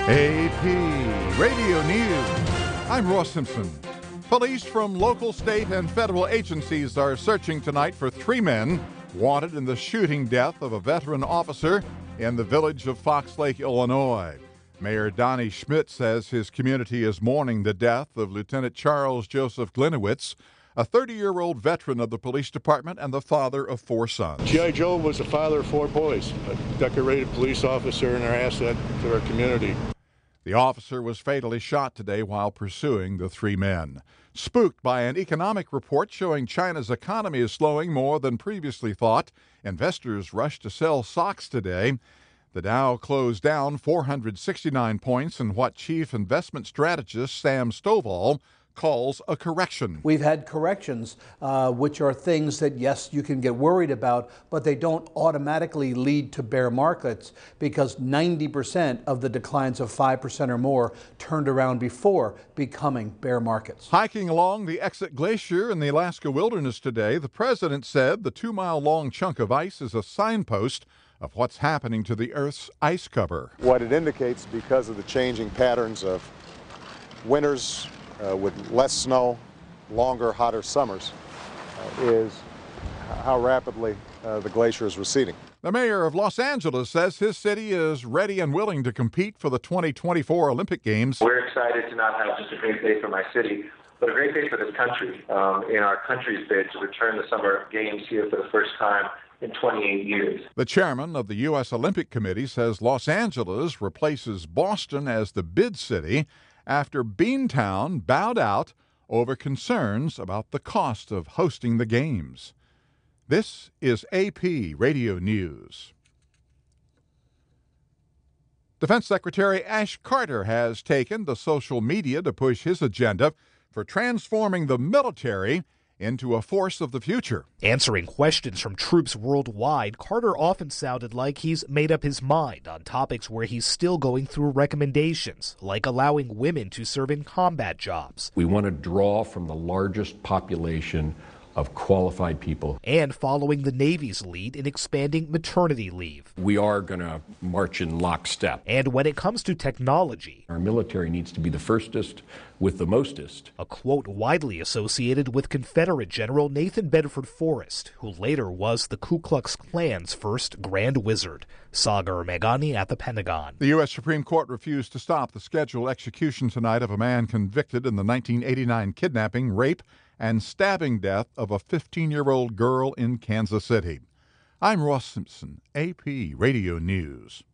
AP Radio News. I'm Ross Simpson. Police from local, state, and federal agencies are searching tonight for 3 men wanted in the shooting death of a veteran officer in the village of Fox Lake, Illinois. Mayor Donnie Schmidt says his community is mourning the death of Lieutenant Charles Joseph Glenowitz, a 30-year-old veteran of the police department and the father of 4 sons. G.I. Joe was the father of 4 boys, a decorated police officer and an asset to our community. The officer was fatally shot today while pursuing the 3 men. Spooked by an economic report showing China's economy is slowing more than previously thought, investors rushed to sell stocks today. The Dow closed down 469 points in what chief investment strategist Sam Stovall calls a correction. We've had corrections, which are things that, yes, you can get worried about, but they don't automatically lead to bear markets because 90% of the declines of 5% or more turned around before becoming bear markets. Hiking along the Exit Glacier in the Alaska wilderness today, the president said the 2-mile-long chunk of ice is a signpost of what's happening to the Earth's ice cover. What it indicates, because of the changing patterns of winters, with less snow, longer, hotter summers, is how rapidly the glacier is receding. The mayor of Los Angeles says his city is ready and willing to compete for the 2024 Olympic Games. We're excited to not have just a great day for my city, but a great day for this country, in our country's bid to return the Summer Games here for the first time in 28 years. The chairman of the U.S. Olympic Committee says Los Angeles replaces Boston as the bid city after Beantown bowed out over concerns about the cost of hosting the games. This is AP Radio News. Defense Secretary Ash Carter has taken to social media to push his agenda for transforming the military into a force of the future. Answering questions from troops worldwide, Carter often sounded like he's made up his mind on topics where he's still going through recommendations, like allowing women to serve in combat jobs. We want to draw from the largest population of qualified people. And following the Navy's lead in expanding maternity leave. We are going to march in lockstep. And when it comes to technology, our military needs to be the firstest with the mostest. A quote widely associated with Confederate General Nathan Bedford Forrest, who later was the Ku Klux Klan's first Grand Wizard. Sagar Meghani at the Pentagon. The U.S. Supreme Court refused to stop the scheduled execution tonight of a man convicted in the 1989 kidnapping, rape, and stabbing death of a 15-year-old girl in Kansas City. I'm Ross Simpson, AP Radio News.